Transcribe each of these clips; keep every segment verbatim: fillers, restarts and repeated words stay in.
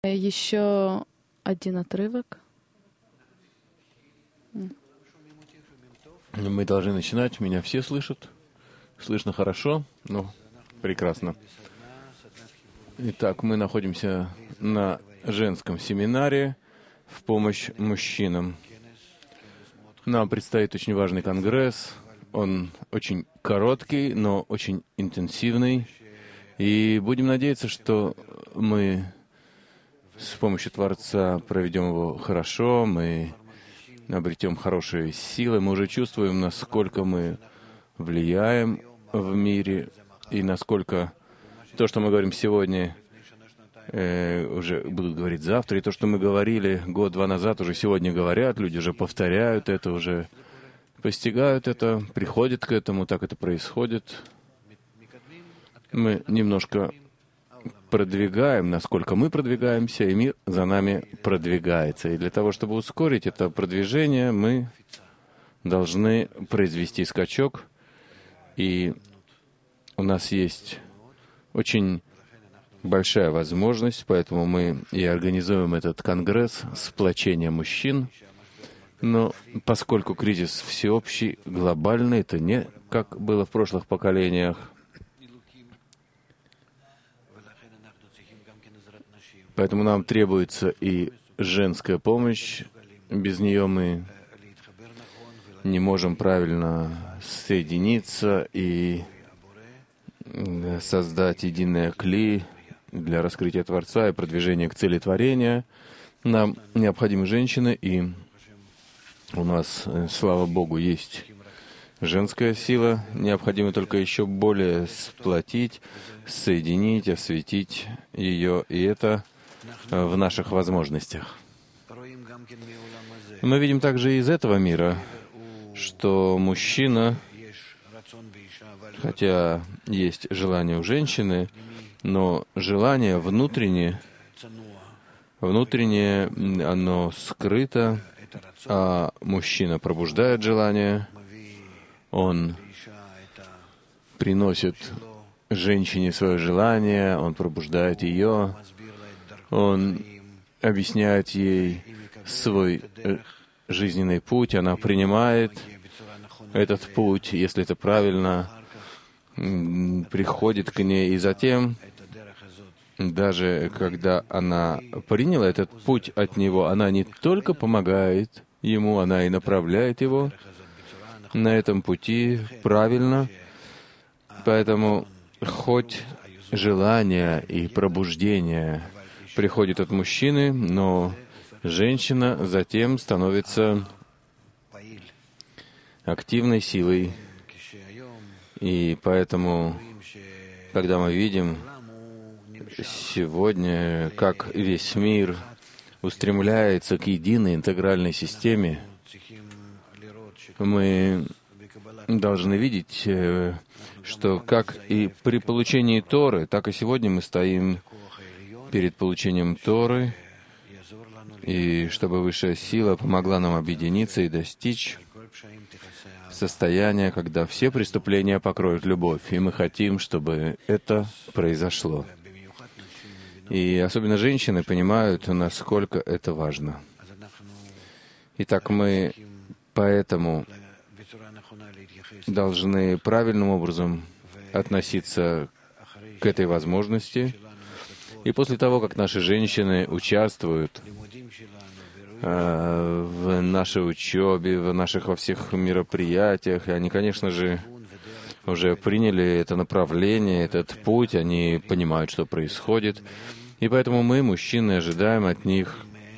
Еще один отрывок. Мы должны начинать. Меня все слышат. Слышно хорошо? Ну, прекрасно. Итак, мы находимся на женском семинаре в помощь мужчинам. Нам предстоит очень важный конгресс. Он очень короткий, но очень интенсивный. И будем надеяться, что мы с помощью Творца проведем его хорошо, мы обретем хорошие силы. Мы уже чувствуем, насколько мы влияем в мире и насколько то, что мы говорим сегодня, э, уже будут говорить завтра. И то, что мы говорили год-два назад, уже сегодня говорят, люди уже повторяют это, уже постигают это, приходят к этому, так это происходит. Мы немножко продвигаем, насколько мы продвигаемся, и мир за нами продвигается. И для того, чтобы ускорить это продвижение, мы должны произвести скачок. И у нас есть очень большая возможность, поэтому мы и организуем этот конгресс сплочения мужчин. Но поскольку кризис всеобщий, глобальный, это не как было в прошлых поколениях. Поэтому нам требуется и женская помощь. Без нее мы не можем правильно соединиться и создать единое кли для раскрытия Творца и продвижения к цели творения. Нам необходимы женщины, и у нас, слава Богу, есть женская сила. Необходимо только еще более сплотить, соединить, осветить ее, и это в наших возможностях. Мы видим также из этого мира, что мужчина, хотя есть желание у женщины, но желание внутреннее, внутреннее, оно скрыто, а мужчина пробуждает желание, он приносит женщине свое желание, он пробуждает ее, он объясняет ей свой жизненный путь, она принимает этот путь, если это правильно, приходит к ней, и затем, даже когда она приняла этот путь от него, она не только помогает ему, она и направляет его на этом пути правильно. Поэтому хоть желание и пробуждение приходит от мужчины, но женщина затем становится активной силой. И поэтому, когда мы видим сегодня, как весь мир устремляется к единой интегральной системе, мы должны видеть, что как и при получении Торы, так и сегодня мы стоим перед получением Торы, и чтобы высшая сила помогла нам объединиться и достичь состояния, когда все преступления покроют любовь. И мы хотим, чтобы это произошло. И особенно женщины понимают, насколько это важно. Итак, мы поэтому должны правильным образом относиться к этой возможности. И после того, как наши женщины участвуют э, в нашей учебе, в наших во всех мероприятиях, и они, конечно же, уже приняли это направление, этот путь, они понимают, что происходит. И поэтому мы, мужчины, ожидаем от них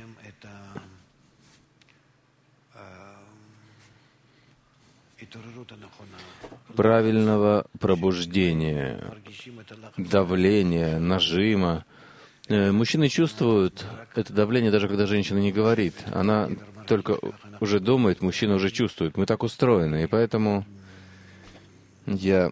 правильного пробуждения, давления, нажима. Мужчины чувствуют это давление, даже когда женщина не говорит. Она только уже думает, мужчина уже чувствует. Мы так устроены, и поэтому я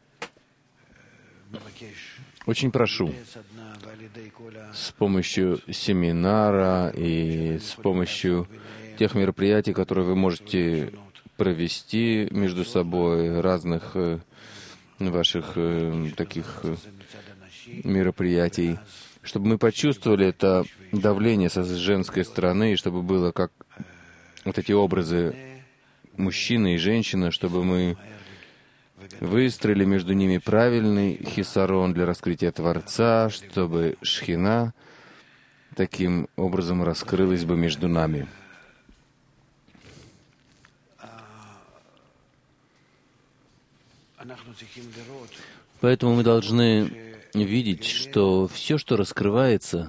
очень прошу с помощью семинара и с помощью тех мероприятий, которые вы можете провести между собой, разных э, ваших э, таких э, мероприятий, чтобы мы почувствовали это давление со женской стороны, и чтобы было как вот эти образы мужчины и женщины, чтобы мы выстроили между ними правильный хисарон для раскрытия Творца, чтобы Шхина таким образом раскрылась бы между нами. Поэтому мы должны видеть, что все, что раскрывается,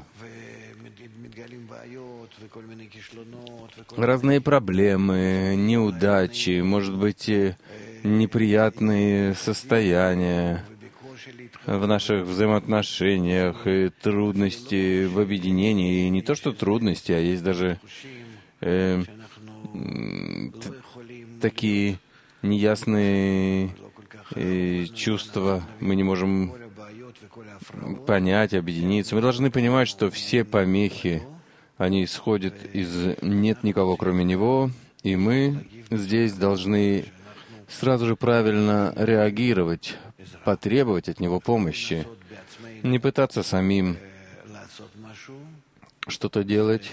разные проблемы, неудачи, может быть, неприятные состояния в наших взаимоотношениях, и трудности в объединении, и не то что трудности, а есть даже э, такие неясные э, чувства, мы не можем понять, объединиться. Мы должны понимать, что все помехи, они исходят из «нет никого, кроме Него», и мы здесь должны сразу же правильно реагировать, потребовать от Него помощи, не пытаться самим что-то делать.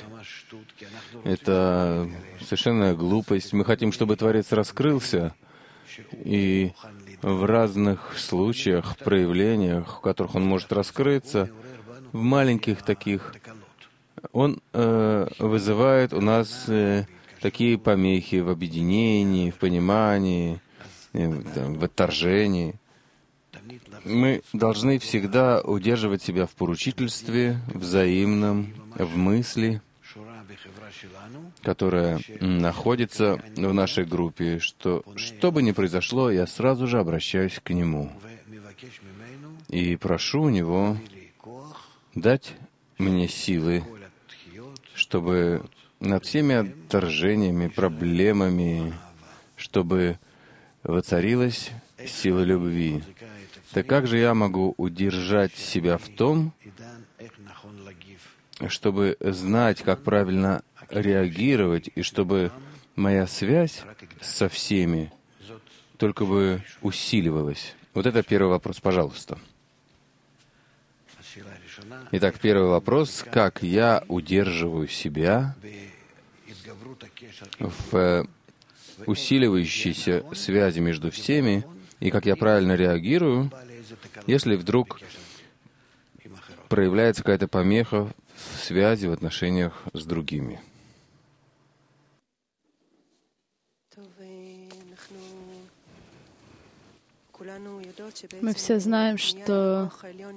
Это совершенная глупость. Мы хотим, чтобы Творец раскрылся, и в разных случаях, проявлениях, в которых Он может раскрыться, в маленьких таких, Он э, вызывает у нас э, такие помехи в объединении, в понимании, э, в отторжении. Мы должны всегда удерживать себя в поручительстве, взаимном, в мысли, которая находится в нашей группе, что что бы ни произошло, я сразу же обращаюсь к Нему и прошу у Него дать мне силы, чтобы над всеми отторжениями, проблемами, чтобы воцарилась сила любви. Так как же я могу удержать себя в том, чтобы знать, как правильно реагировать, и чтобы моя связь со всеми только бы усиливалась? Вот это первый вопрос, пожалуйста. Итак, первый вопрос. Как я удерживаю себя в усиливающейся связи между всеми, и как я правильно реагирую, если вдруг проявляется какая-то помеха в связи, в отношениях с другими? Мы все знаем, что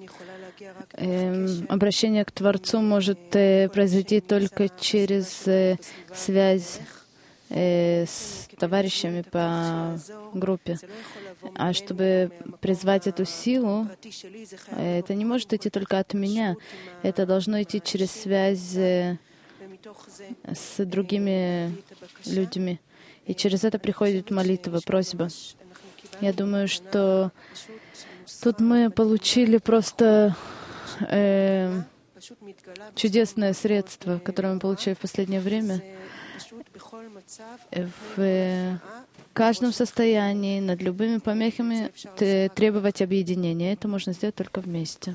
э, обращение к Творцу может э, произойти только через э, связь э, с товарищами по группе. А чтобы призвать эту силу, э, это не может идти только от меня. Это должно идти через связь э, с другими людьми. И через это приходит молитва, просьба. Я думаю, что тут мы получили просто э, чудесное средство, которое мы получили в последнее время. В каждом состоянии, над любыми помехами требовать объединения. Это можно сделать только вместе.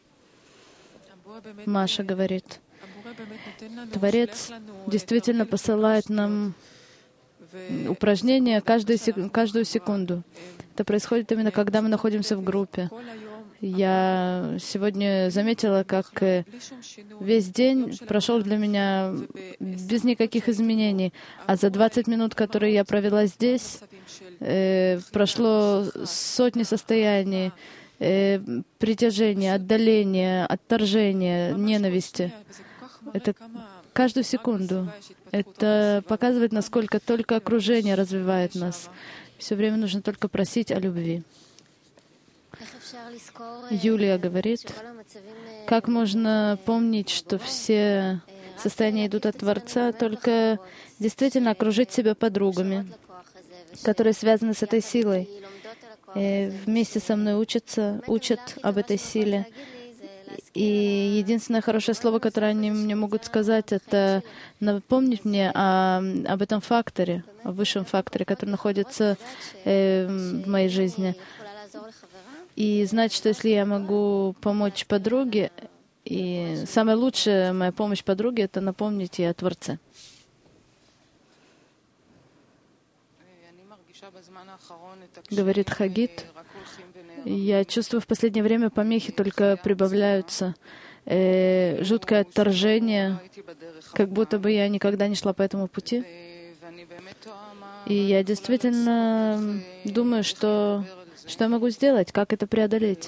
Маша говорит, Творец действительно посылает нам упражнения каждую, каждую секунду. Это происходит именно, когда мы находимся в группе. Я сегодня заметила, как весь день прошел для меня без никаких изменений. А за двадцать минут, которые я провела здесь, э, прошло сотни состояний, э, притяжения, отдаления, отторжения, ненависти. Это каждую секунду. Это показывает, насколько только окружение развивает нас. Все время нужно только просить о любви. Юлия говорит, как можно помнить, что все состояния идут от Творца, только действительно окружить себя подругами, которые связаны с этой силой, и вместе со мной учатся, учат об этой силе. И единственное хорошее слово, которое они мне могут сказать, это напомнить мне о, об этом факторе, о высшем факторе, который находится э, в моей жизни. И знать, что если я могу помочь подруге, И самая лучшая моя помощь подруге — это напомнить ей о Творце. Говорит Хагит, я чувствую, в последнее время помехи только прибавляются. Э, жуткое отторжение, как будто бы я никогда не шла по этому пути. И я действительно думаю, что, что я могу сделать, как это преодолеть.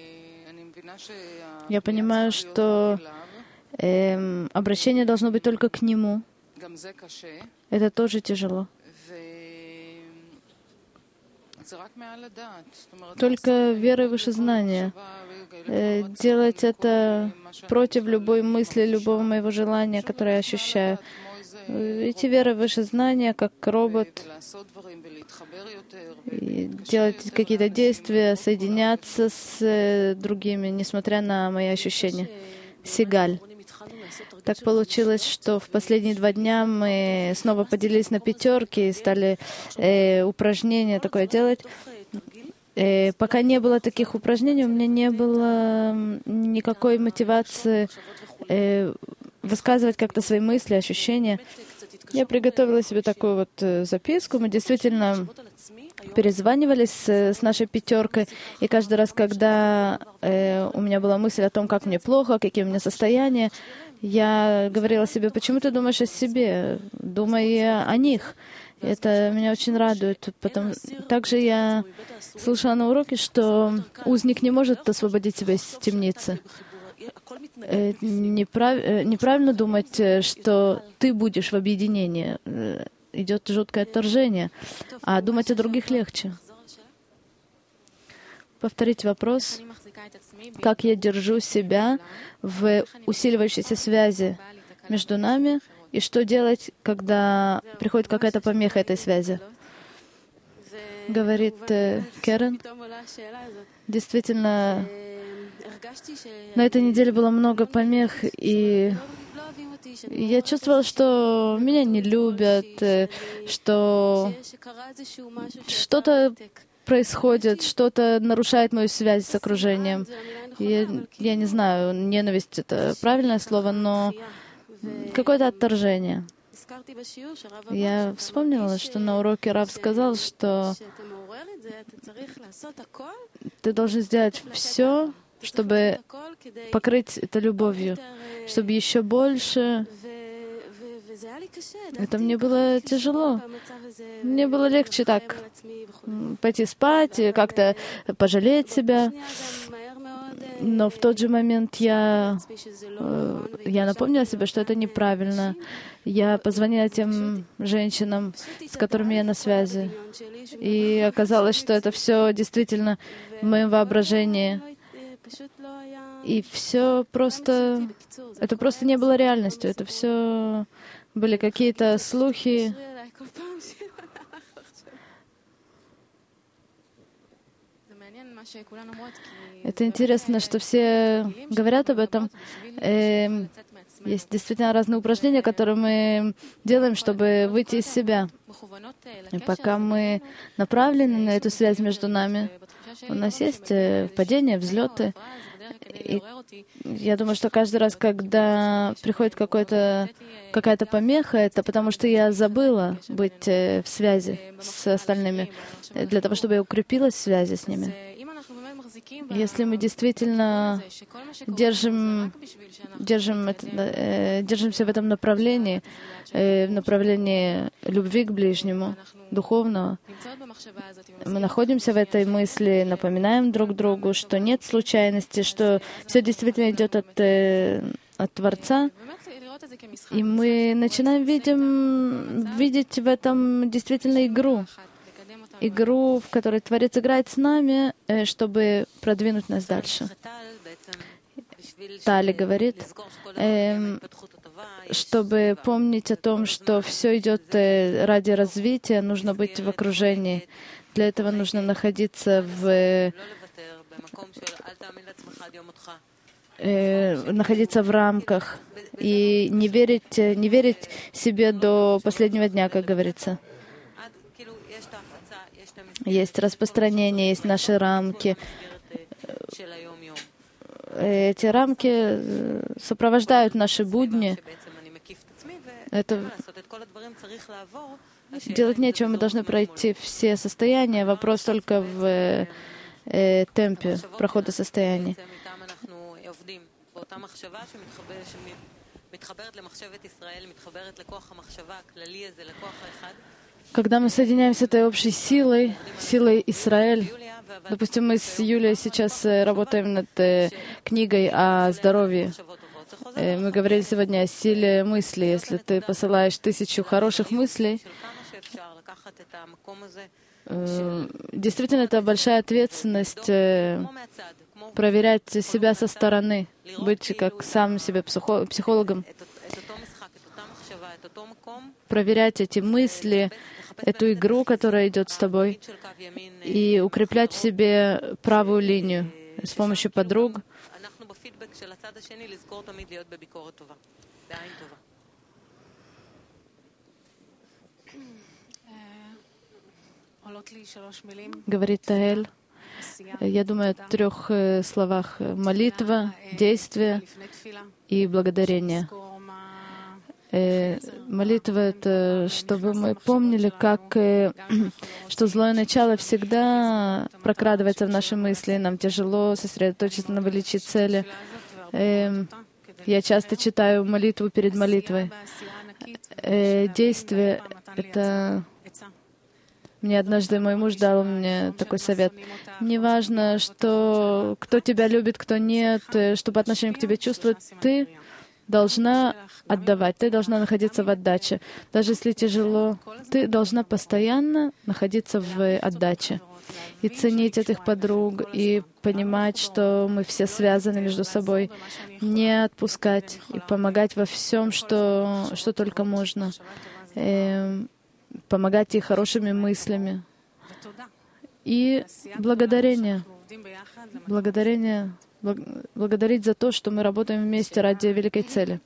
Я понимаю, что э, обращение должно быть только к Нему. Это тоже тяжело. Только верой выше знания. Э, делать это против любой мысли, любого моего желания, которое я ощущаю. Идти верой выше знания, как робот, и делать какие-то действия, соединяться с э, другими, несмотря на мои ощущения. Сигаль. Так получилось, что в последние два дня мы снова поделились на пятерки и стали э, упражнения такое делать. Э, пока не было таких упражнений, у меня не было никакой мотивации э, высказывать как-то свои мысли, ощущения. Я приготовила себе такую вот э, записку. Мы действительно перезванивались с, с нашей пятеркой, и каждый раз, когда э, у меня была мысль о том, как мне плохо, какие у меня состояния, я говорила себе: почему ты думаешь о себе? Думай о них. Это меня очень радует. Потом... Также я слышала на уроке, что узник не может освободить себя из темницы. Э, неправ... э, неправильно думать, что ты будешь в объединении. Э, идет жуткое отторжение. А думать о других легче. Повторить вопрос. Как я держу себя в усиливающейся связи между нами, и что делать, когда приходит какая-то помеха этой связи? Говорит э, Керен. Действительно, на этой неделе было много помех, и я чувствовала, что меня не любят, что что-то происходит, что-то нарушает мою связь с окружением. Я, я не знаю, ненависть — это правильное слово, но какое-то отторжение. Я вспомнила, что на уроке Рав сказал, что ты должен сделать все, чтобы покрыть это любовью, чтобы еще больше. Это мне было тяжело. Мне было легче так пойти спать, как-то пожалеть себя. Но в тот же момент я, я напомнила себе, что это неправильно. Я позвонила тем женщинам, с которыми я на связи. И оказалось, что это все действительно в моем воображении. И все просто... Это просто не было реальностью. Это все были какие-то слухи. Это интересно, что все говорят об этом. Э, есть действительно разные упражнения, которые мы делаем, чтобы выйти из себя. И пока мы направлены на эту связь между нами, у нас есть падения, взлеты. И я думаю, что каждый раз, когда приходит какой-то, какая-то помеха, это потому что я забыла быть в связи с остальными, для того, чтобы я укрепилась в связи с ними. Если мы действительно держим, держим это, э, держимся в этом направлении, э, в направлении любви к ближнему, духовного, мы находимся в этой мысли, напоминаем друг другу, что нет случайности, что все действительно идет от, э, от Творца, и мы начинаем видим, видеть в этом действительно игру. Игру, в которой Творец играет с нами, чтобы продвинуть нас дальше. Тали говорит, э, чтобы помнить о том, что все идет ради развития, нужно быть в окружении. Для этого нужно находиться в, э, находиться в рамках и не верить, не верить себе до последнего дня, как говорится. Есть распространение, есть наши рамки, эти рамки сопровождают наши будни. Это делать нечего, мы должны пройти все состояния. Вопрос только в э, темпе прохода состояний. Когда мы соединяемся с этой общей силой, силой Израиль, допустим, мы с Юлией сейчас работаем над э, книгой о здоровье. Э, мы говорили сегодня о силе мысли. Если ты посылаешь тысячу хороших мыслей, э, действительно, это большая ответственность э, проверять себя со стороны, быть как сам себе психо- психологом, проверять эти мысли, эту игру, которая идет с тобой, и укреплять в себе правую линию с помощью подруг. Говорит Таэль, я думаю о трех словах: молитва, действие и благодарение. Э, молитва — это чтобы мы помнили, как, э, что злое начало всегда прокрадывается в наши мысли, нам тяжело сосредоточиться на величии цели. Э, я часто читаю молитву перед молитвой. Э, действие — это... Мне однажды мой муж дал мне такой совет. Неважно, что, кто тебя любит, кто нет, что по отношению к тебе чувствует, ты должна отдавать, ты должна находиться в отдаче. Даже если тяжело, ты должна постоянно находиться в отдаче. И ценить этих подруг, и понимать, что мы все связаны между собой. Не отпускать и помогать во всем, что, что только можно. И помогать ей хорошими мыслями. И благодарение. Благодарение. Благодарить за то, что мы работаем вместе ради великой цели.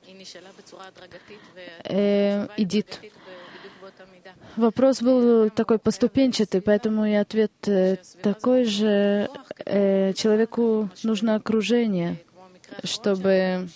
Э, Идит. Вопрос был такой поступенчатый, поэтому и ответ такой же. Э, человеку нужно окружение, чтобы...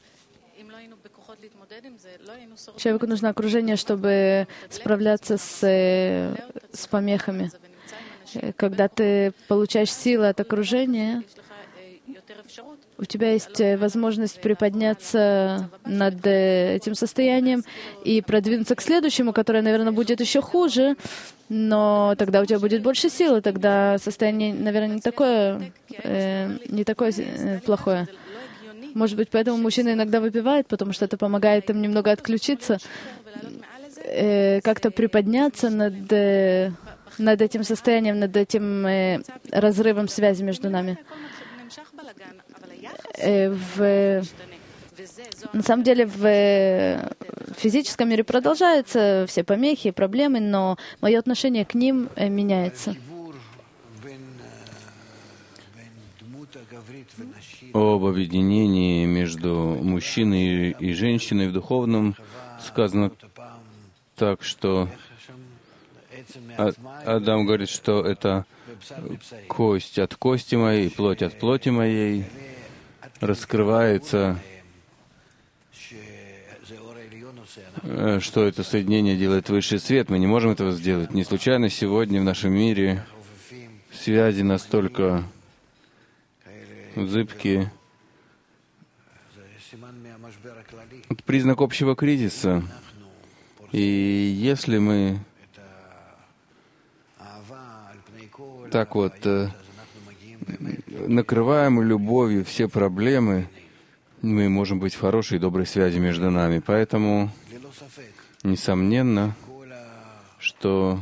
Человеку нужно окружение, чтобы справляться с, с помехами. Когда ты получаешь силы от окружения, у тебя есть возможность приподняться над этим состоянием и продвинуться к следующему, которое, наверное, будет еще хуже, но тогда у тебя будет больше силы, тогда состояние, наверное, не такое, э, не такое э, плохое. Может быть, поэтому мужчины иногда выпивают, потому что это помогает им немного отключиться, э, как-то приподняться над, э, над этим состоянием, над этим э, разрывом связи между нами. Э, в, на самом деле в физическом мире продолжаются все помехи, проблемы, но мое отношение к ним э, меняется. Об объединении между мужчиной и женщиной в духовном сказано так, что Адам говорит, что это кость от кости моей, плоть от плоти моей, раскрывается, что это соединение делает высший свет. Мы не можем этого сделать. Не случайно сегодня в нашем мире связи настолько зыбкие. Это признак общего кризиса. И если мы так вот накрываем любовью все проблемы, мы можем быть в хорошей и доброй связи между нами. Поэтому, несомненно, что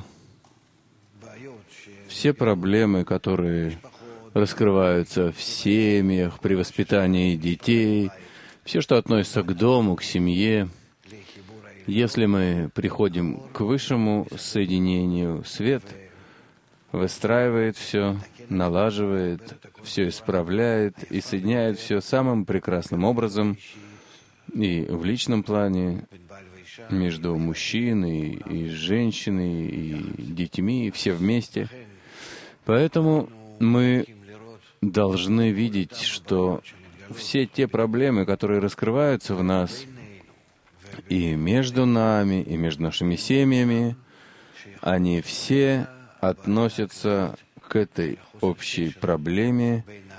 все проблемы, которые раскрываются в семьях, при воспитании детей, все, что относится к дому, к семье, если мы приходим к высшему соединению, свет выстраивает все, налаживает, все исправляет и соединяет все самым прекрасным образом и в личном плане, между мужчиной и женщиной, и детьми, и все вместе. Поэтому мы должны видеть, что все те проблемы, которые раскрываются в нас, и между нами, и между нашими семьями, они все относятся к этой общей проблеме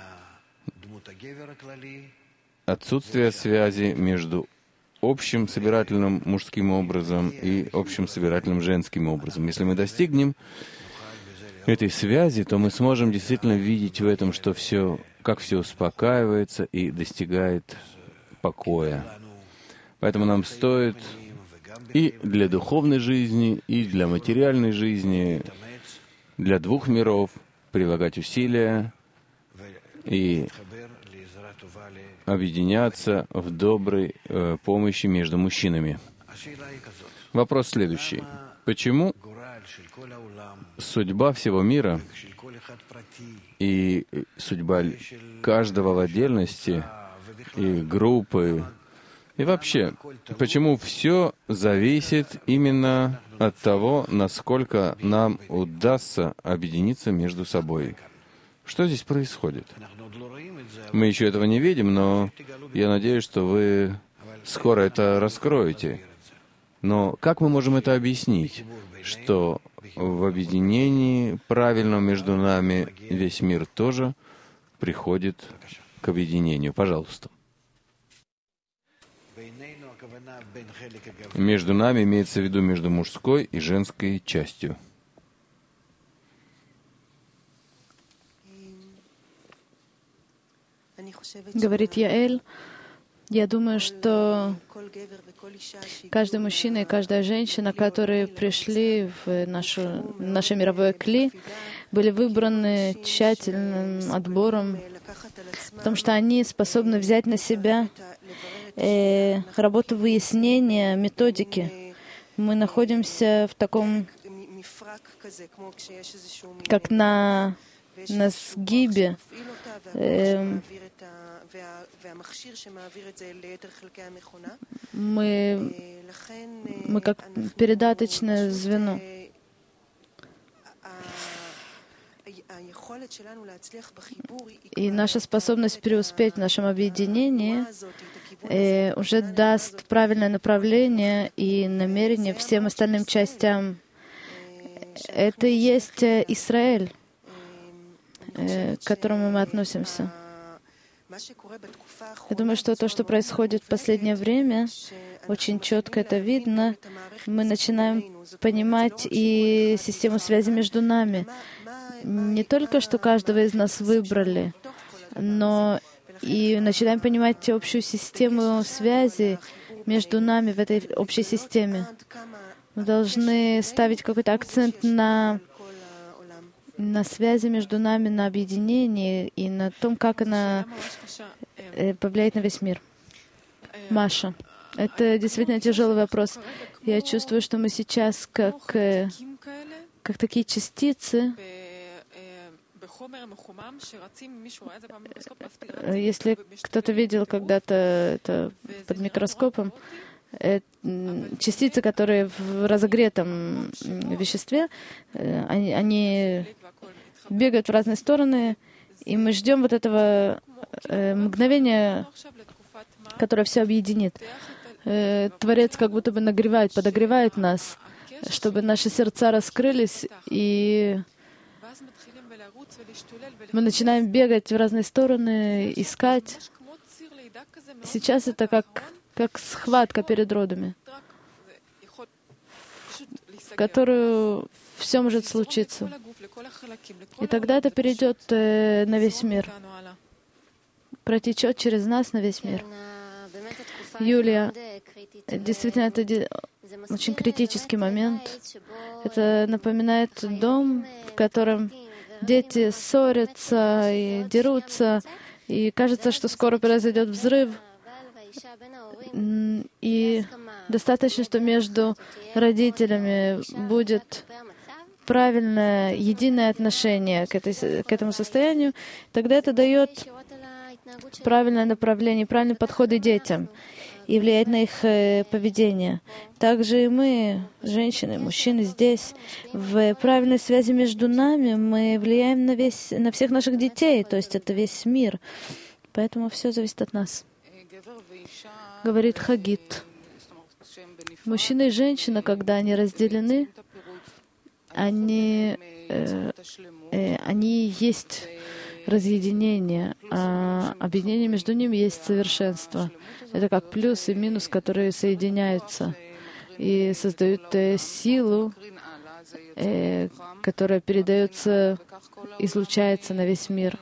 отсутствия связи между общим собирательным мужским образом и общим собирательным женским образом. Если мы достигнем этой связи, то мы сможем действительно видеть в этом, что все, как все успокаивается и достигает покоя. Поэтому нам стоит и для духовной жизни, и для материальной жизни, для двух миров прилагать усилия и объединяться в доброй э, помощи между мужчинами. Вопрос следующий. Почему судьба всего мира и судьба каждого в отдельности, и группы, и вообще, почему все зависит именно от того, насколько нам удастся объединиться между собой? Что здесь происходит? Мы еще этого не видим, но я надеюсь, что вы скоро это раскроете. Но как мы можем это объяснить, что в объединении правильном между нами весь мир тоже приходит к объединению? Пожалуйста. Между нами имеется в виду между мужской и женской частью. Говорит Яэль, я думаю, что каждый мужчина и каждая женщина, которые пришли в нашу, наше мировое кли, были выбраны тщательным отбором, потому что они способны взять на себя э, работу выяснения методики. Мы находимся в таком, как на, на сгибе, э, мы, мы как передаточное звено. И наша способность преуспеть в нашем объединении э, уже даст правильное направление и намерение всем остальным частям. Это и есть Израиль, э, к которому мы относимся. Я думаю, что то, что происходит в последнее время, очень четко это видно. Мы начинаем понимать и систему связи между нами. Не только, что каждого из нас выбрали, но и начинаем понимать общую систему связи между нами в этой общей системе. Мы должны ставить какой-то акцент на, на связи между нами, на объединении и на том, как она повлияет на весь мир. Маша, это действительно тяжелый вопрос. Я чувствую, что мы сейчас как, как такие частицы. Если кто-то видел когда-то это под микроскопом, частицы, которые в разогретом веществе, они, они бегают в разные стороны, и мы ждем вот этого мгновения, которое все объединит. Творец как будто бы нагревает, подогревает нас, чтобы наши сердца раскрылись, и мы начинаем бегать в разные стороны, искать. Сейчас это как, как схватка перед родами, в которую все может случиться. И тогда это перейдет э, на весь мир, протечет через нас на весь мир. Юлия, действительно, это очень критический момент. Это напоминает дом, в котором дети ссорятся и дерутся, и кажется, что скоро произойдет взрыв. И достаточно, что между родителями будет правильное, единое отношение к, этой, к этому состоянию, тогда это дает правильное направление, правильный подход и детям и влияет на их поведение. Также и мы, женщины, мужчины здесь, в правильной связи между нами мы влияем на, весь, на всех наших детей, то есть это весь мир. Поэтому все зависит от нас. Говорит Хагит. Мужчина и женщина, когда они разделены, они, э, э, они есть разъединение, а объединение между ними есть совершенство. Это как плюс и минус, которые соединяются и создают э, силу, э, которая передается, излучается на весь мир.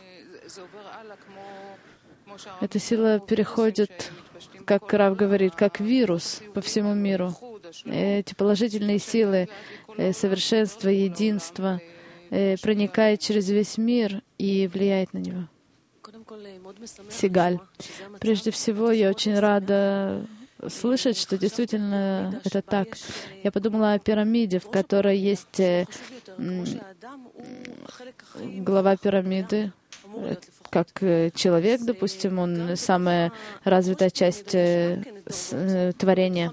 Эта сила переходит, как Рав говорит, как вирус по всему миру. Эти положительные силы, э, совершенство, единство э, проникают через весь мир и влияет на него. Сигаль. Прежде всего, я очень рада слышать, что действительно это так. Я подумала о пирамиде, в которой есть э, глава пирамиды, как человек, допустим, он самая развитая часть э, с, э, творения.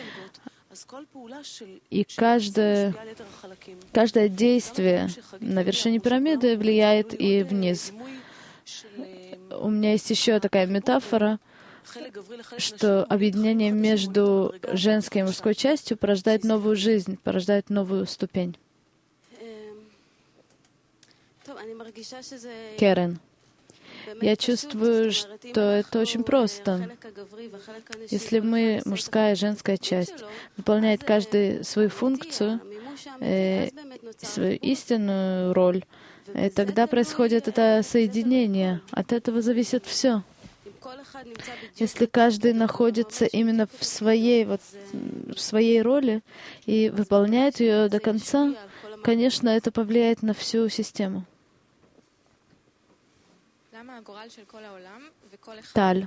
И каждое, каждое действие на вершине пирамиды влияет и вниз. У меня есть еще такая метафора, что объединение между женской и мужской частью порождает новую жизнь, порождает новую ступень. Керен. Я чувствую, что это очень просто. Если мы, мужская и женская часть, выполняет каждый свою функцию, э, свою истинную роль, и тогда происходит это соединение. От этого зависит все. Если каждый находится именно в своей, вот, в своей роли и выполняет ее до конца, конечно, это повлияет на всю систему. Таль.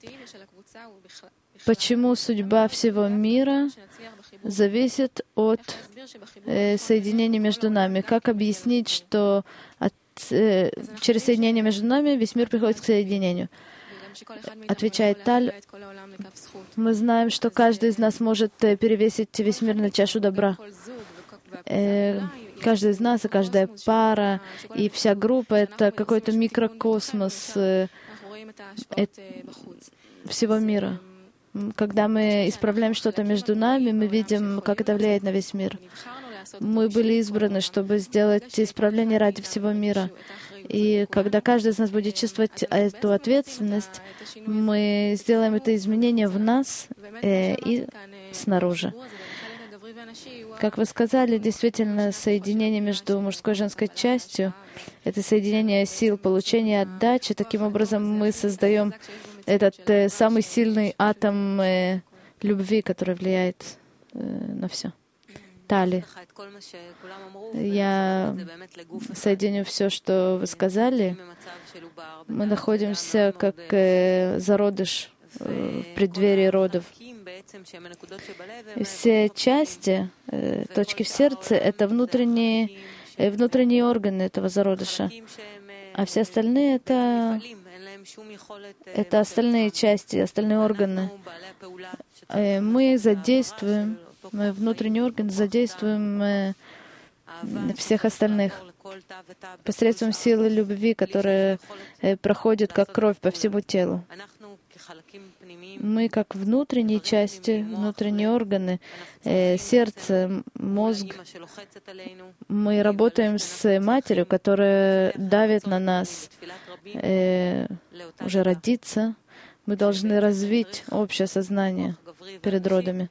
Почему судьба всего мира зависит от э, соединения между нами? Как объяснить, что от, э, через соединение между нами весь мир приходит к соединению? Отвечает Таль. Мы знаем, что каждый из нас может перевесить весь мир на чашу добра. Э, каждый из нас, и каждая пара, и вся группа — это какой-то микрокосмос э, э, всего мира. Когда мы исправляем что-то между нами, мы видим, как это влияет на весь мир. Мы были избраны, чтобы сделать исправление ради всего мира. И когда каждый из нас будет чувствовать эту ответственность, мы сделаем это изменение в нас э, и снаружи. Как вы сказали, действительно, соединение между мужской и женской частью — это соединение сил получения и отдачи. Таким образом, мы создаем этот э, самый сильный атом э, любви, который влияет э, на все. Тали. Я соединю все, что вы сказали. Мы находимся как э, зародыш э, в преддверии родов. И все части, э, точки в сердце — это внутренние, э, внутренние органы этого зародыша. А все остальные — это, это остальные части, остальные органы. Э, мы задействуем, мы внутренний орган задействуем э, всех остальных посредством силы любви, которая э, проходит как кровь по всему телу. Мы, как внутренние части, внутренние органы, э, сердце, мозг, мы работаем с матерью, которая давит на нас, э, уже родиться. Мы должны развить общее сознание перед родами.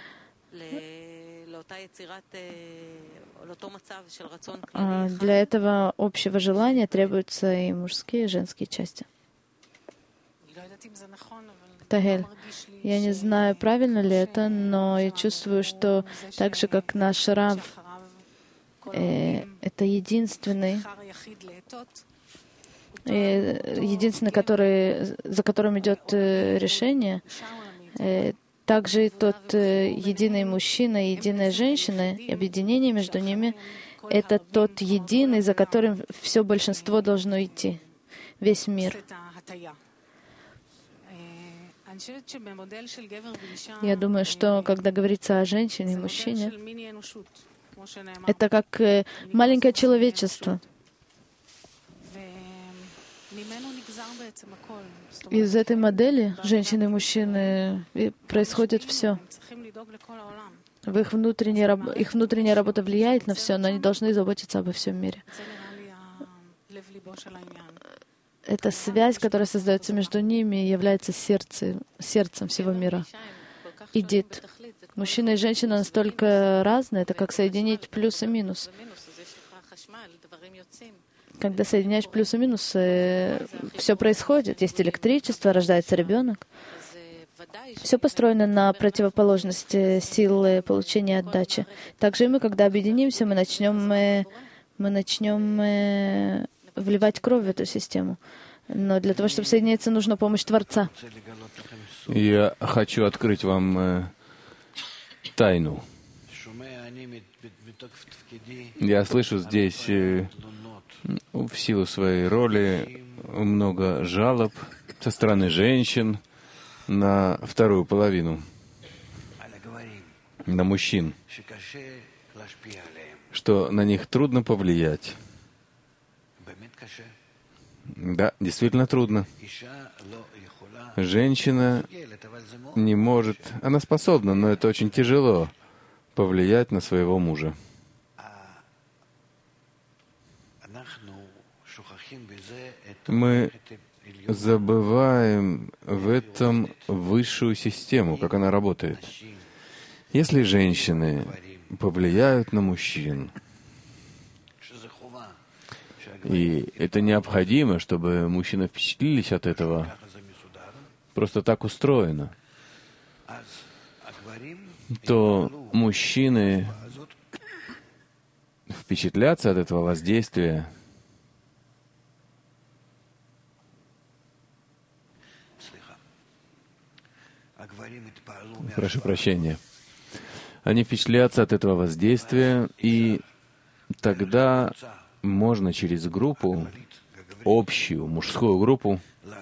А для этого общего желания требуются и мужские, и женские части. Тагель. Я не знаю, правильно ли это, но я чувствую, что так же, как наш Рав, э, это единственный, э, единственный, который, за которым идет э, решение, э, также и тот э, единый мужчина и единая женщина, и объединение между ними — это тот единый, за которым все большинство должно идти, весь мир. Я думаю, что когда говорится о женщине и мужчине, это как маленькое человечество. Из этой модели женщины и мужчины происходит все. В их, внутренняя, их внутренняя работа влияет на все, но они должны заботиться обо всем мире. Эта связь, которая создается между ними, является сердце, сердцем всего мира. Идит. Мужчина и женщина настолько разные, это как соединить плюс и минус. Когда соединяешь плюс и минус, все происходит. Есть электричество, рождается ребенок. Все построено на противоположности силы получения отдачи. Также и мы, когда объединимся, мы начнем, мы, мы начнем вливать кровь в эту систему. Но для того, чтобы соединиться, нужна помощь Творца. Я хочу открыть вам э, тайну. Я слышу здесь э, в силу своей роли много жалоб со стороны женщин на вторую половину, на мужчин, что на них трудно повлиять. Да, действительно трудно. Женщина не может, она способна, но это очень тяжело, повлиять на своего мужа. Мы забываем в этом высшую систему, как она работает. Если женщины повлияют на мужчин, и это необходимо, чтобы мужчины впечатлились от этого, просто так устроено, то мужчины впечатлятся от этого воздействия. Прошу прощения. Они впечатлятся от этого воздействия, и тогда можно через группу, общую мужскую группу,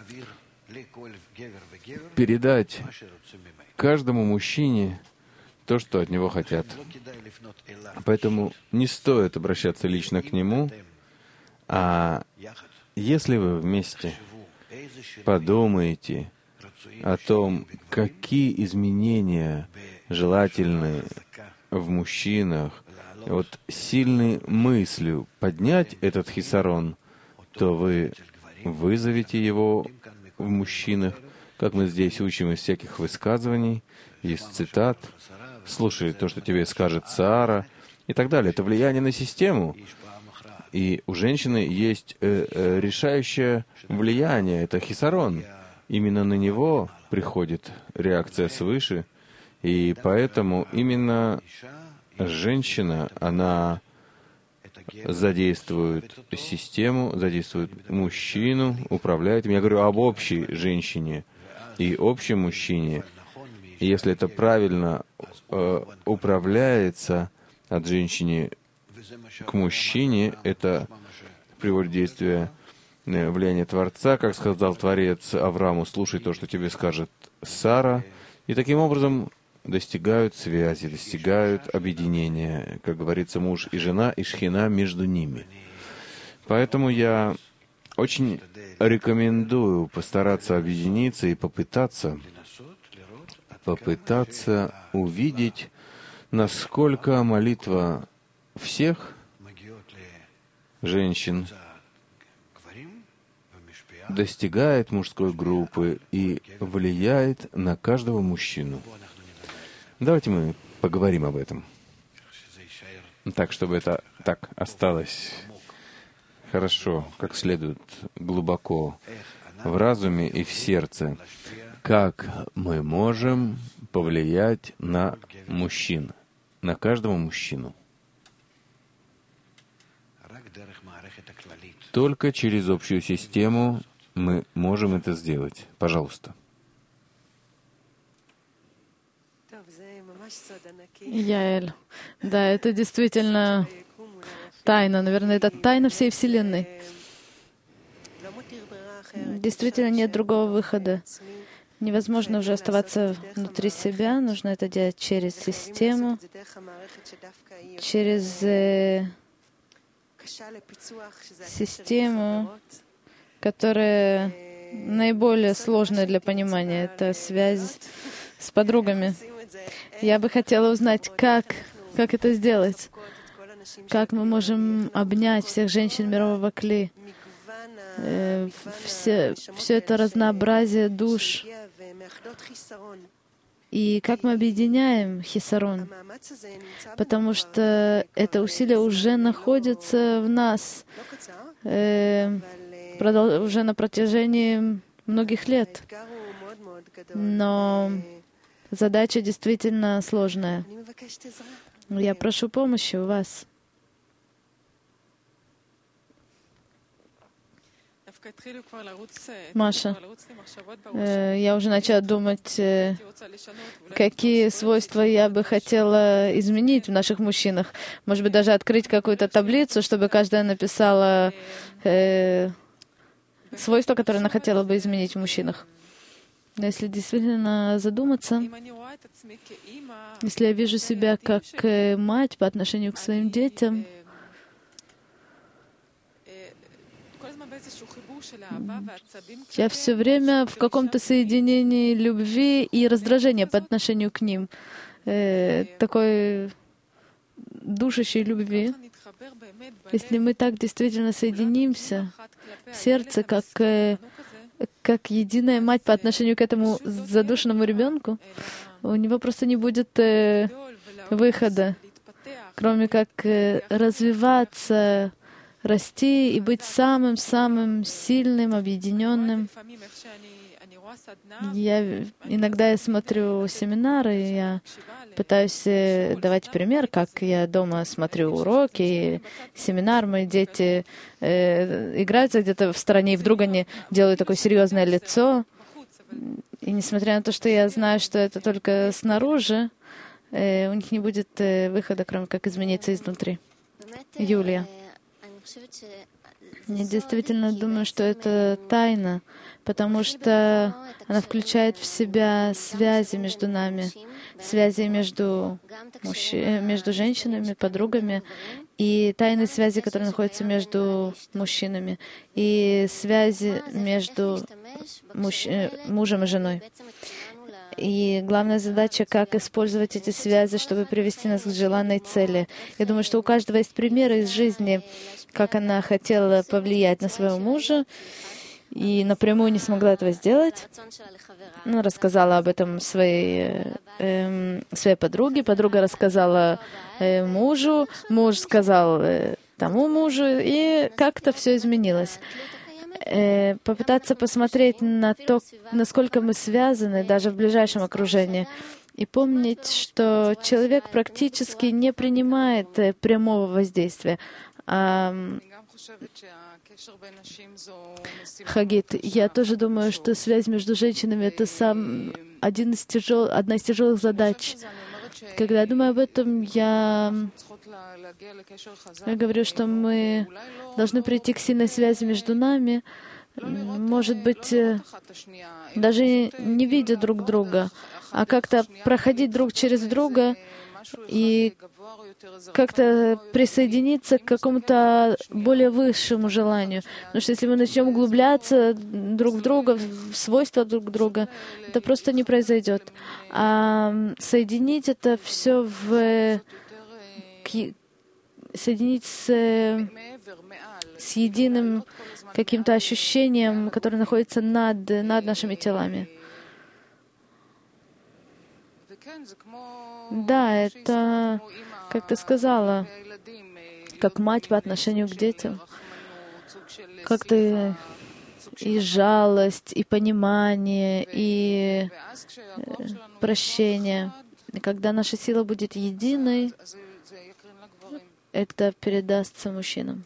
передать каждому мужчине то, что от него хотят. Поэтому не стоит обращаться лично к нему, а если вы вместе подумаете о том, какие изменения желательны в мужчинах, вот сильной мыслью поднять этот хисарон, то вы вызовете его в мужчинах, как мы здесь учим из всяких высказываний, из цитат, слушай то, что тебе скажет Саара, и так далее. Это влияние на систему. И у женщины есть э, э, решающее влияние, это хисарон. Именно на него приходит реакция свыше, и поэтому именно женщина, она задействует систему, задействует мужчину, управляет им. Я говорю об общей женщине и общем мужчине. И если это правильно э, управляется от женщины к мужчине, это приводит в действие влияние Творца, как сказал Творец Аврааму, слушай то, что тебе скажет Сара, и таким образом достигают связи, достигают объединения, как говорится, муж и жена, и шхина между ними. Поэтому я очень рекомендую постараться объединиться и попытаться, попытаться увидеть, насколько молитва всех женщин достигает мужской группы и влияет на каждого мужчину. Давайте мы поговорим об этом. Так, чтобы это так осталось хорошо, как следует, глубоко в разуме и в сердце. Как мы можем повлиять на мужчин, на каждого мужчину? Только через общую систему мы можем это сделать. Пожалуйста. Яэль, да, это действительно тайна. Наверное, это тайна всей Вселенной. Действительно, нет другого выхода. Невозможно уже оставаться внутри себя. Нужно это делать через систему, через э, систему, которая наиболее сложная для понимания. Это связь с подругами. Я бы хотела узнать, как, как это сделать. Как мы можем обнять всех женщин мирового Кли. Э, все, все это разнообразие душ. И как мы объединяем хисарон. Потому что это усилие уже находится в нас. Э, продол- уже на протяжении многих лет. Но задача действительно сложная. Я прошу помощи у вас. Маша, э, я уже начала думать, э, какие свойства я бы хотела изменить в наших мужчинах. Может быть, даже открыть какую-то таблицу, чтобы каждая написала э, свойства, которые она хотела бы изменить в мужчинах. Но если действительно задуматься, если я вижу себя как э, мать по отношению к своим детям, я все время в каком-то соединении любви и раздражения по отношению к ним, э, такой душащей любви. Если мы так действительно соединимся в сердце, как, э, как единая мать по отношению к этому задушенному ребенку, у него просто не будет э, выхода, кроме как э, развиваться, расти и быть самым-самым сильным, объединенным. Я иногда я смотрю семинары, и я пытаюсь давать пример, как я дома смотрю уроки, семинар, мои дети э, играются где-то в стороне, и вдруг они делают такое серьезное лицо. И несмотря на то, что я знаю, что это только снаружи, э, у них не будет э, выхода, кроме как измениться изнутри. Юлия. Я действительно думаю, что это тайна, потому что она включает в себя связи между нами, связи между, мужч... между женщинами, подругами, и тайные связи, которые находятся между мужчинами, и связи между муж... мужем и женой. И главная задача, как использовать эти связи, чтобы привести нас к желанной цели. Я думаю, что у каждого есть примеры из жизни, как она хотела повлиять на своего мужа, и напрямую не смогла этого сделать. Она рассказала об этом своей, э, своей подруге. Подруга рассказала э, мужу, муж сказал э, тому мужу, и как-то все изменилось. Э, попытаться посмотреть на то, насколько мы связаны даже в ближайшем окружении, и помнить, что человек практически не принимает э, прямого воздействия. А, Хагит, я тоже думаю, что связь между женщинами — это сам один из тяжел, одна из тяжелых задач. Когда я думаю об этом, я, я говорю, что мы должны прийти к сильной связи между нами, может быть, даже не видя друг друга, а как-то проходить друг через друга и как-то присоединиться к какому-то более высшему желанию. Потому что если мы начнем углубляться друг в друга, в свойства друг друга, это просто не произойдет. А соединить это все в... соединить с, с единым каким-то ощущением, которое находится над, над нашими телами. Да, это, как ты сказала, как мать по отношению к детям. Как-то и жалость, и понимание, и прощение. И когда наша сила будет единой, это передастся мужчинам.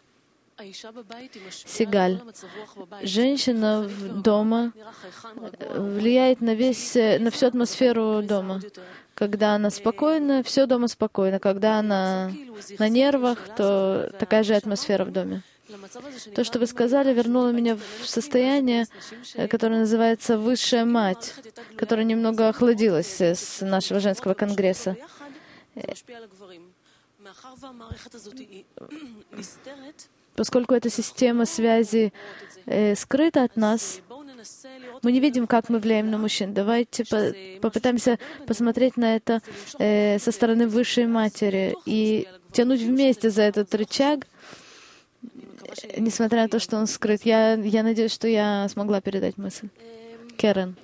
Сигаль. Женщина дома влияет на весь, на всю атмосферу дома. Когда она спокойна, все дома спокойно. Когда она на нервах, то такая же атмосфера в доме. То, что вы сказали, вернуло меня в состояние, которое называется «высшая мать», которое немного охладилось с нашего женского конгресса. Поскольку эта система связи э, скрыта от нас, мы не видим, как мы влияем на мужчин. Давайте по попытаемся посмотреть на это э, со стороны Высшей Матери и тянуть вместе за этот рычаг, несмотря на то, что он скрыт. Я, я надеюсь, что я смогла передать мысль. Керен.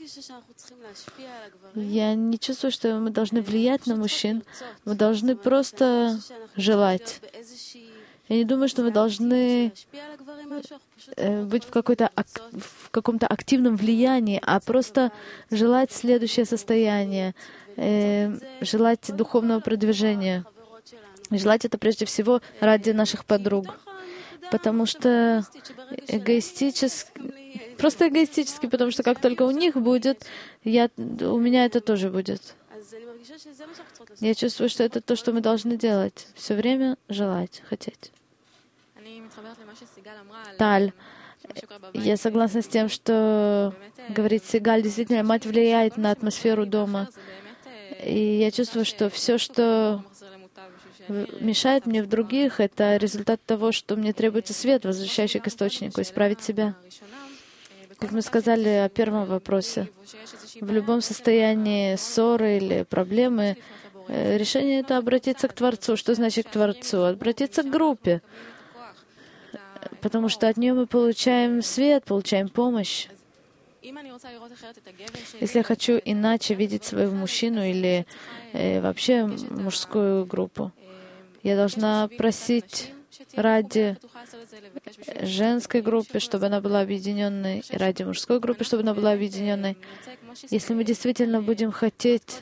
Я не чувствую, что мы должны влиять на мужчин. Мы должны просто желать. Я не думаю, что мы должны быть в, какой-то, в каком-то активном влиянии, а просто желать следующее состояние, желать духовного продвижения. Желать это прежде всего ради наших подруг. Потому что эгоистически, просто эгоистически, потому что как только у них будет, я, у меня это тоже будет. Я чувствую, что это то, что мы должны делать. Все время желать, хотеть. Таль, я согласна с тем, что говорит Сигаль. Действительно, мать влияет на атмосферу дома. И я чувствую, что все, что мешает мне в других, это результат того, что мне требуется свет, возвращающий к источнику, исправить себя. Как мы сказали о первом вопросе, в любом состоянии ссоры или проблемы, решение — это обратиться к Творцу. Что значит к Творцу? Обратиться к группе, потому что от нее мы получаем свет, получаем помощь. Если я хочу иначе видеть своего мужчину или э, вообще мужскую группу, я должна просить ради женской группы, чтобы она была объединенной, и ради мужской группы, чтобы она была объединенной. Если мы действительно будем хотеть,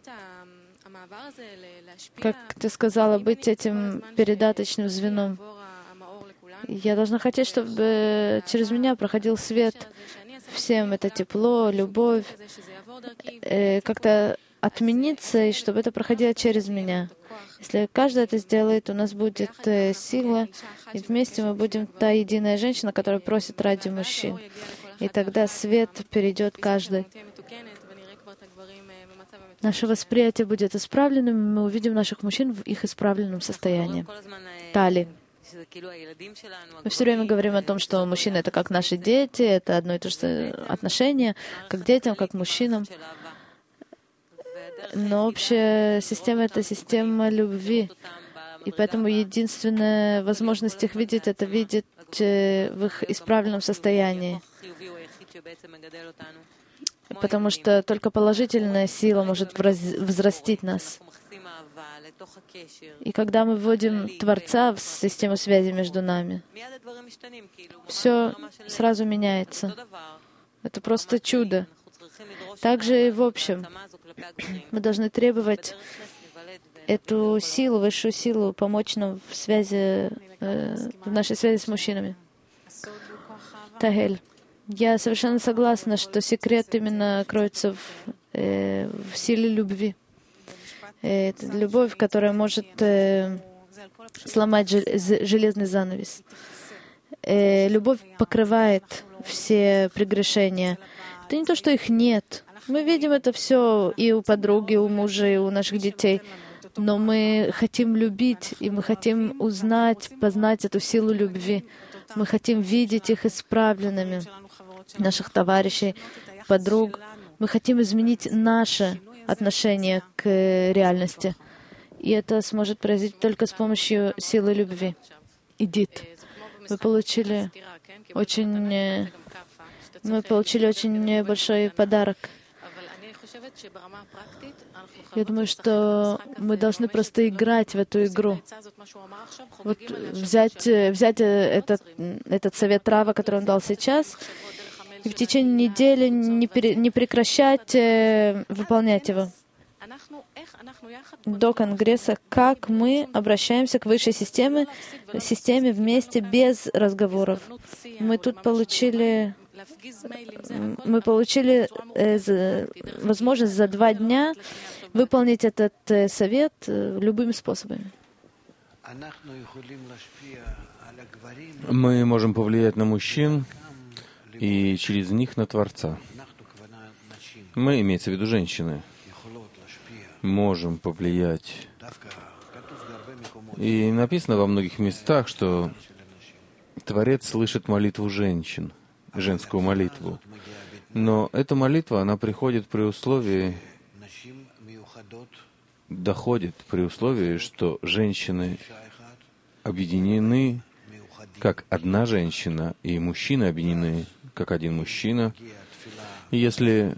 как ты сказала, быть этим передаточным звеном, я должна хотеть, чтобы через меня проходил свет всем, это тепло, любовь, э, как-то отмениться, и чтобы это проходило через меня. Если каждый это сделает, у нас будет э, сила, и вместе мы будем та единая женщина, которая просит ради мужчин. И тогда свет перейдет каждый. Наше восприятие будет исправленным, и мы увидим наших мужчин в их исправленном состоянии. Тали. Мы все время говорим о том, что мужчины — это как наши дети, это одно и то же отношение, как к детям, как к мужчинам. Но общая система — это система любви. И поэтому единственная возможность их видеть — это видеть в их исправленном состоянии. Потому что только положительная сила может взрастить нас. И когда мы вводим Творца в систему связи между нами, все сразу меняется. Это просто чудо. Также и в общем, мы должны требовать эту силу, высшую силу, помочь нам в связи, э, в нашей связи с мужчинами. Тагель. Я совершенно согласна, что секрет именно кроется в, э, в силе любви. Это любовь, которая может э, сломать железный занавес. Э, любовь покрывает все прегрешения. Это не то, что их нет. Мы видим это все и у подруги, и у мужа, и у наших детей. Но мы хотим любить, и мы хотим узнать, познать эту силу любви. Мы хотим видеть их исправленными, наших товарищей, подруг. Мы хотим изменить наше отношение к реальности. И это сможет произойти только с помощью силы любви. Идит. Мы получили очень, мы получили очень большой подарок. Я думаю, что мы должны просто играть в эту игру. Вот взять, взять этот, этот совет Рава, который он дал сейчас, и в течение недели не, пере, не прекращать э, выполнять его. До Конгресса, как мы обращаемся к высшей системе, системе вместе, без разговоров. Мы тут получили, мы получили э, возможность за два дня выполнить этот э, совет э, любыми способами. Мы можем повлиять на мужчин и через них на Творца. Мы, имеется в виду женщины, можем повлиять. И написано во многих местах, что Творец слышит молитву женщин, женскую молитву. Но эта молитва, она приходит при условии, доходит при условии, что женщины объединены как одна женщина, и мужчины объединены как один мужчина. И если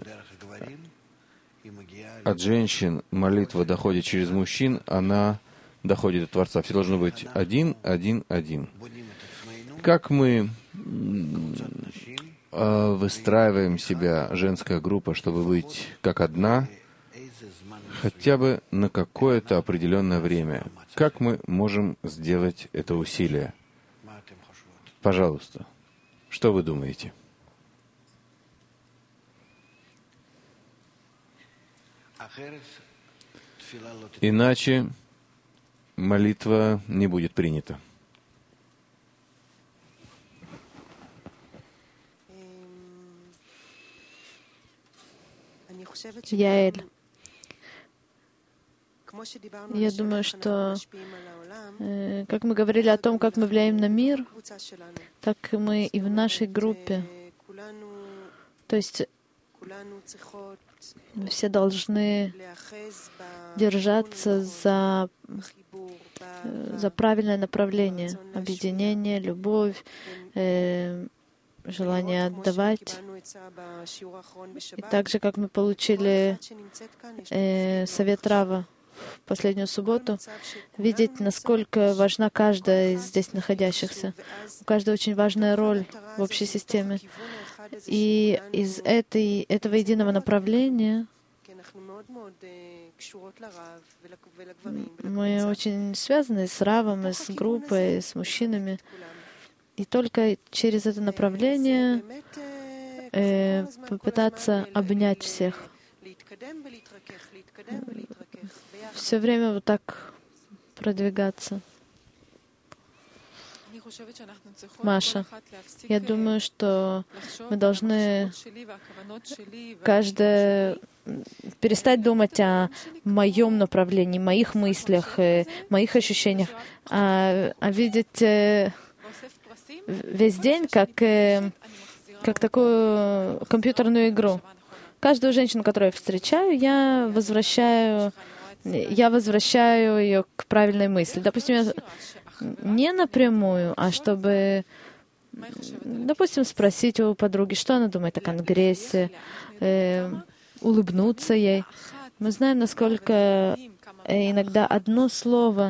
от женщин молитва доходит через мужчин, она доходит до Творца. Все должно быть один, один, один. Как мы выстраиваем себя, женская группа, чтобы быть как одна, хотя бы на какое-то определенное время? Как мы можем сделать это усилие? Пожалуйста, что вы думаете? Иначе молитва не будет принята. Яэль, я думаю, что э, как мы говорили о том, как мы влияем на мир, так мы и в нашей группе. То есть мы все должны держаться за, за правильное направление, объединение, любовь, э, желание отдавать. И так же, как мы получили э, совет Рава в последнюю субботу, видеть, насколько важна каждая из здесь находящихся. У каждого очень важная роль в общей системе. И из этой, этого единого направления мы очень связаны с Равом, и с группой, и с мужчинами. И только через это направление э, попытаться обнять всех. Все время вот так продвигаться. Маша, я думаю, что мы должны каждая перестать думать о моем направлении, моих мыслях, моих ощущениях, а, а видеть весь день как, как такую компьютерную игру. Каждую женщину, которую я встречаю, я возвращаю, я возвращаю ее к правильной мысли. Допустим, я не напрямую, а чтобы, допустим, спросить у подруги, что она думает о Конгрессе, э, улыбнуться ей. Мы знаем, насколько иногда одно слово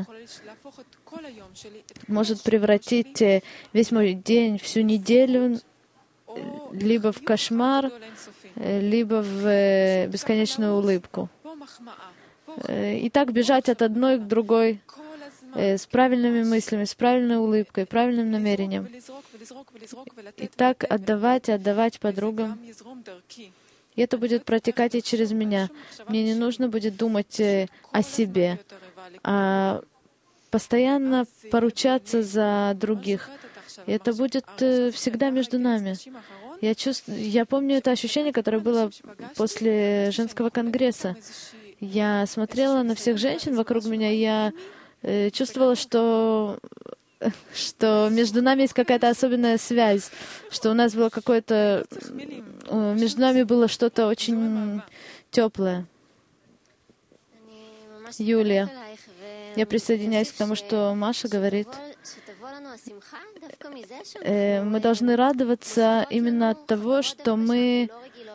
может превратить весь мой день, всю неделю либо в кошмар, либо в бесконечную улыбку. И так бежать от одной к другой с правильными мыслями, с правильной улыбкой, правильным намерением. И так отдавать, отдавать подругам. И это будет протекать и через меня. Мне не нужно будет думать о себе, а постоянно поручаться за других. И это будет всегда между нами. Я, чувств... Я помню это ощущение, которое было после женского конгресса. Я смотрела на всех женщин вокруг меня, и я э, чувствовала, что, что между нами есть какая-то особенная связь, что у нас было какое-то... Между нами было что-то очень теплое. Юлия, я присоединяюсь к тому, что Маша говорит. Э, мы должны радоваться именно от того, что мы...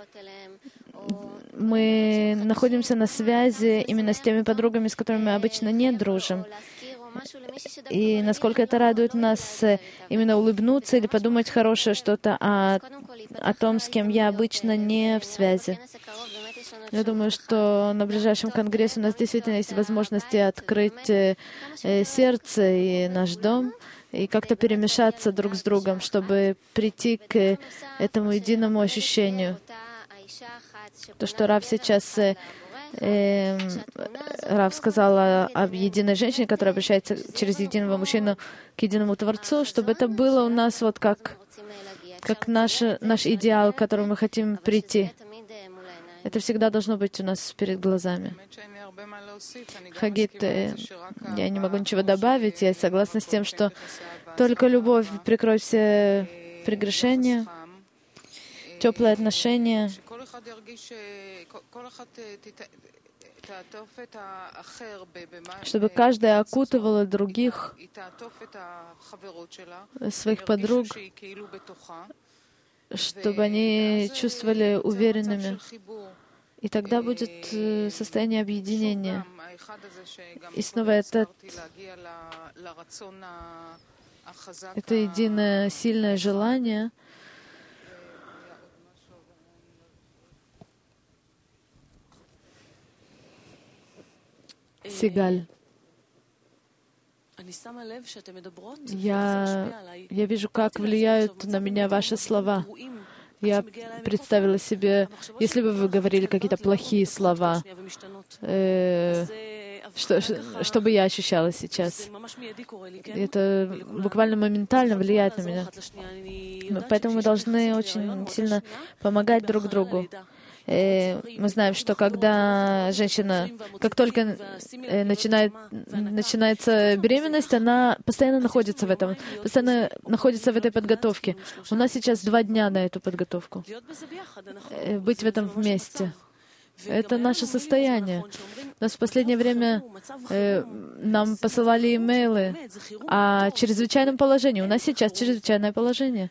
мы находимся на связи именно с теми подругами, с которыми мы обычно не дружим. И насколько это радует нас именно улыбнуться или подумать хорошее что-то о, о том, с кем я обычно не в связи. Я думаю, что на ближайшем конгрессе у нас действительно есть возможности открыть э, сердце и наш дом, и как-то перемешаться друг с другом, чтобы прийти к этому единому ощущению. То, что Рав сейчас, э, э, Рав сказала об единой женщине, которая обращается через единого мужчину к единому Творцу, чтобы это было у нас вот как, как наш, наш идеал, к которому мы хотим прийти. Это всегда должно быть у нас перед глазами. Хагит, я не могу ничего добавить. Я согласна с тем, что только любовь прикроет все прегрешения, теплые отношения, чтобы каждая окутывала других, своих подруг, чтобы они чувствовали уверенными. И тогда будет состояние объединения. И снова это, это единое сильное желание Сигаль. Я, я вижу, как влияют на меня ваши слова. Я представила себе, если бы вы говорили какие-то плохие слова, э, что, что бы я ощущала сейчас. Это буквально моментально влияет на меня. Поэтому мы должны очень сильно помогать друг другу. Мы знаем, что когда женщина, как только начинает, начинается беременность, она постоянно находится в этом, постоянно находится в этой подготовке. У нас сейчас два дня на эту подготовку. Быть в этом вместе. Это наше состояние. У нас в последнее время э, нам посылали имейлы о чрезвычайном положении. У нас сейчас чрезвычайное положение.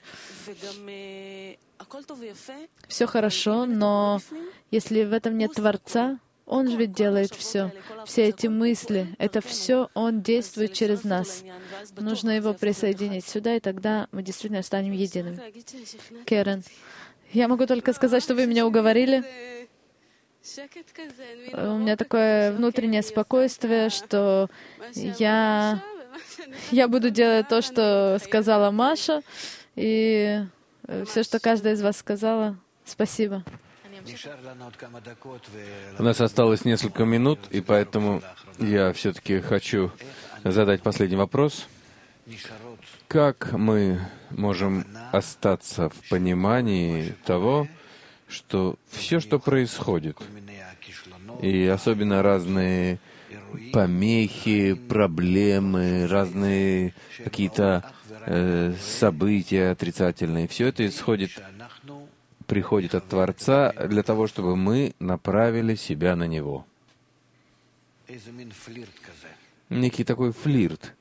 Все хорошо, но если в этом нет Творца, Он же ведь делает все. Все эти мысли, это все Он действует через нас. Нужно Его присоединить сюда, и тогда мы действительно станем единым. Керен, я могу только сказать, что вы меня уговорили. У меня такое внутреннее спокойствие, что я, я буду делать то, что сказала Маша, и все, что каждая из вас сказала. Спасибо. У нас осталось несколько минут, и поэтому я все-таки хочу задать последний вопрос. Как мы можем остаться в понимании того, что все, что происходит, и особенно разные помехи, проблемы, разные какие-то э, события отрицательные, все это исходит, приходит от Творца для того, чтобы мы направили себя на Него. Некий такой флирт,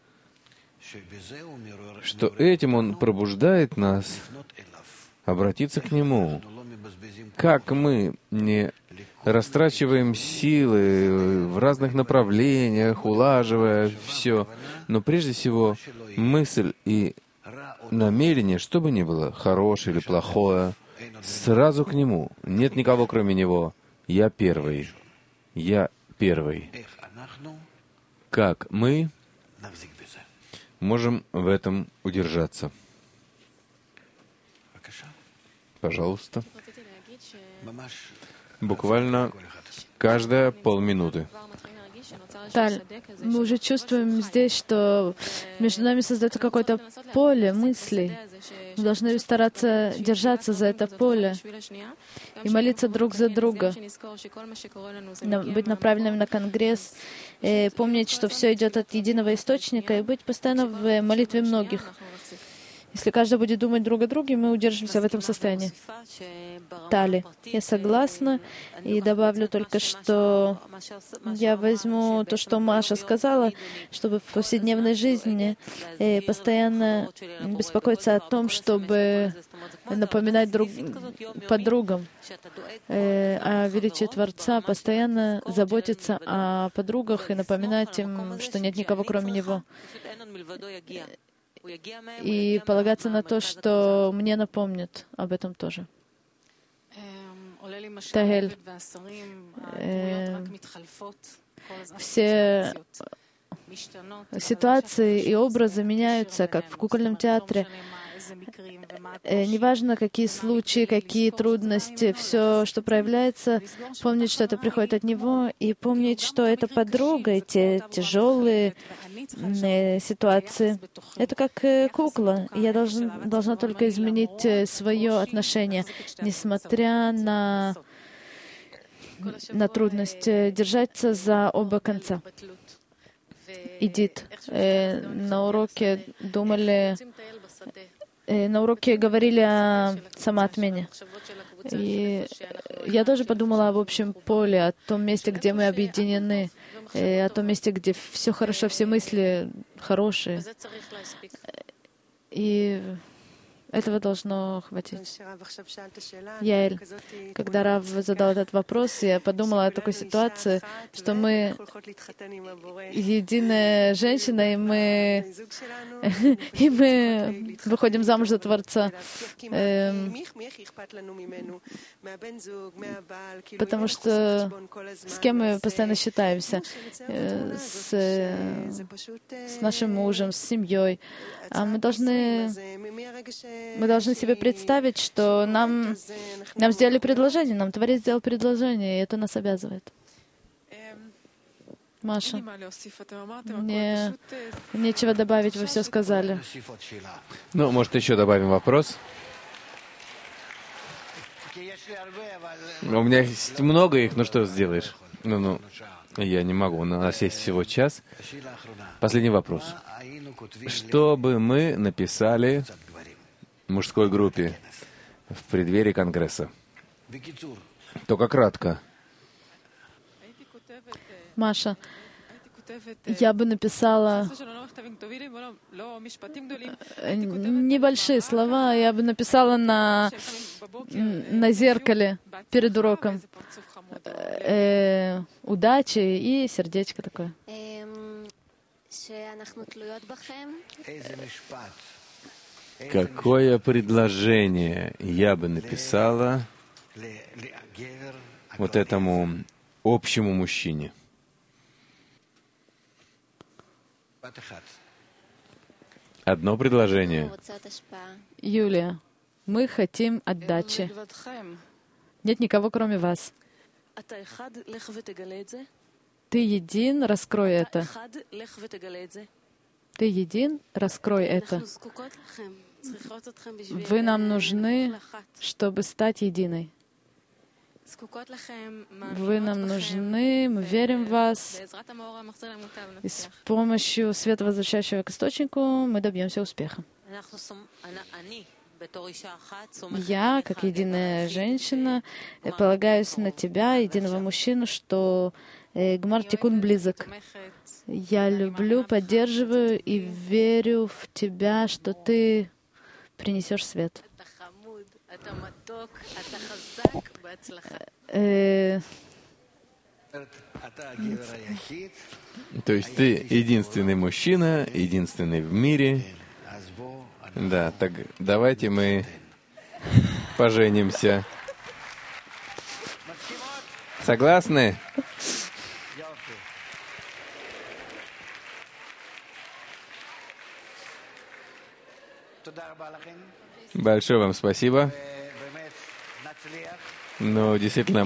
что этим Он пробуждает нас обратиться к Нему. Как мы не растрачиваем силы в разных направлениях, улаживая все, но прежде всего мысль и намерение, что бы ни было, хорошее или плохое, сразу к Нему. Нет никого, кроме Него. Я первый. Я первый. Как мы можем в этом удержаться? Пожалуйста. Буквально каждая полминуты. Таль, мы уже чувствуем здесь, что между нами создается какое-то поле мыслей. Мы должны стараться держаться за это поле и молиться друг за друга, быть направленными на Конгресс, и помнить, что все идет от единого источника, и быть постоянно в молитве многих. Если каждый будет думать друг о друге, мы удержимся в этом состоянии. Тали, я согласна, и добавлю только, что я возьму то, что Маша сказала, чтобы в повседневной жизни постоянно беспокоиться о том, чтобы напоминать друг подругам о величии Творца, постоянно заботиться о подругах и напоминать им, что нет никого, кроме Него. И полагаться на то, что мне напомнят об этом тоже. Тагель, э, все ситуации и образы меняются, как в кукольном театре. Э, неважно, какие случаи, какие трудности, все, что проявляется, помнить, что это приходит от Него, и помнить, что это подруга, и те тяжелые э, ситуации. Это как э, кукла. Я должен, должна только изменить э, свое отношение, несмотря на на трудность, держаться за оба конца. Идит. Э, на уроке думали, э, на уроке говорили о самоотмене. И я тоже подумала об общем поле, о том месте, где мы объединены, э, о том месте, где все хорошо, все мысли хорошие. И этого должно хватить. Яэль, когда Рав задал этот вопрос, я подумала о такой ситуации, что мы единая женщина, и мы, и мы выходим замуж за Творца. Эм, потому что с кем мы постоянно считаемся? Э, с, с нашим мужем, с семьей. А мы должны, мы должны себе представить, что нам, нам сделали предложение, нам Творец сделал предложение, и это нас обязывает. Маша, мне нечего добавить, вы все сказали. Ну, может, еще добавим вопрос? У меня есть много их, ну что сделаешь? Ну, ну, я не могу, у нас есть всего час. Последний вопрос. Что бы мы написали мужской группе в преддверии Конгресса? Только кратко. Маша, я бы написала небольшие слова, я бы написала на, на зеркале перед уроком э, удачи и сердечко такое. Какое предложение я бы написала вот этому общему мужчине? Одно предложение. Юлия, мы хотим отдачи. Нет никого, кроме вас. Ты един, раскрой это. Ты един, раскрой это. Вы нам нужны, чтобы стать единой. Вы нам нужны, мы верим в вас. И с помощью света, возвращающего к источнику, мы добьемся успеха. Я, как единая женщина, полагаюсь на тебя, единого мужчину, что Гмар Тикун близок. Я люблю, поддерживаю и верю в тебя, что ты принесешь свет. Э... То есть ты единственный мужчина, единственный в мире. Да, так давайте мы поженимся. Согласны? Большое вам спасибо. Ну, действительно,